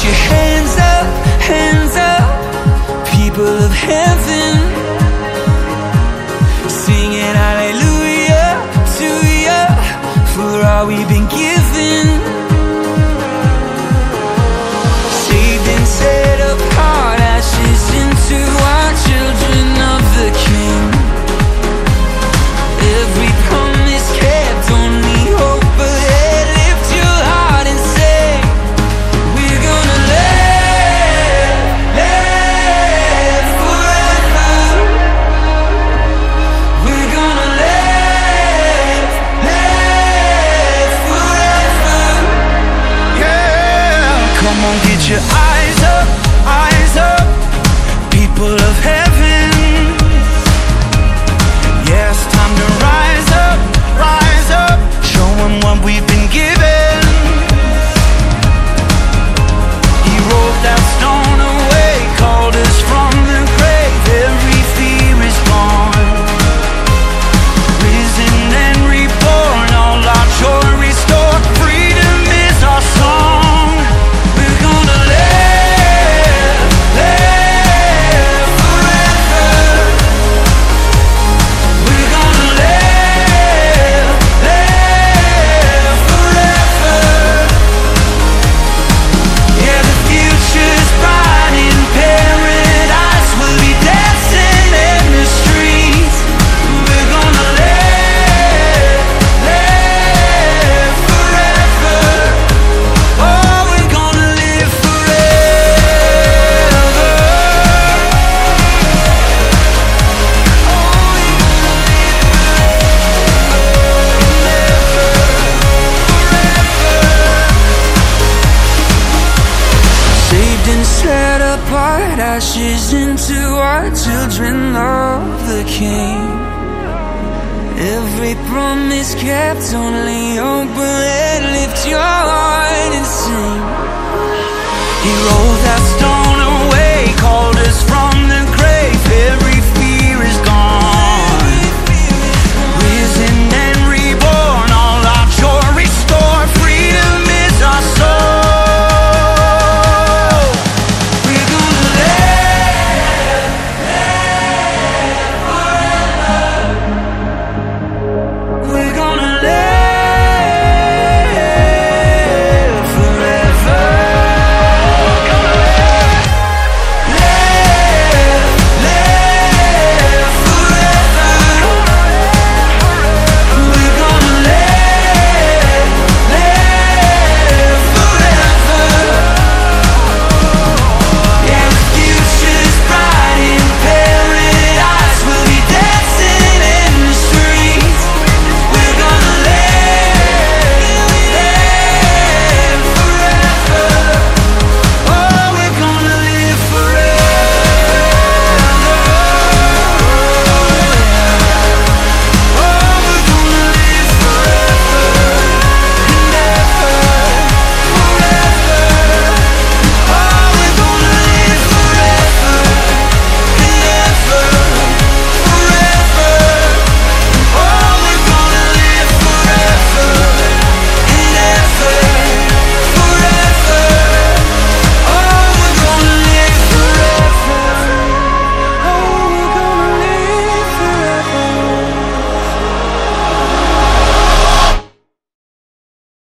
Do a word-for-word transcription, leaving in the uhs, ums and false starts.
your hands up, hands up, people of heaven, singing hallelujah to you for all we've been given. Saved and set apart, ashes into our children of the King. Every promise kept, only hope ahead. Lift your heart and say, we're gonna live, live forever. We're gonna live, live forever. Yeah, come on, get your eyes up, eyes up, people of heaven. Yeah, it's time to rise up, rise up, show them what we've been given. He rolled that stone away, called us from the grave. Every fear is gone, risen and reborn, all our joy restored. Freedom is our song. We're gonna live, live forever. We're gonna live, live forever. Yeah, the future's bright in paradise. We'll be dancing in the streets. We're gonna live, live forever. Oh, we're gonna live forever. Saved and set apart, ashes into our children of the King. Every promise kept, only hope ahead. Lift your heart and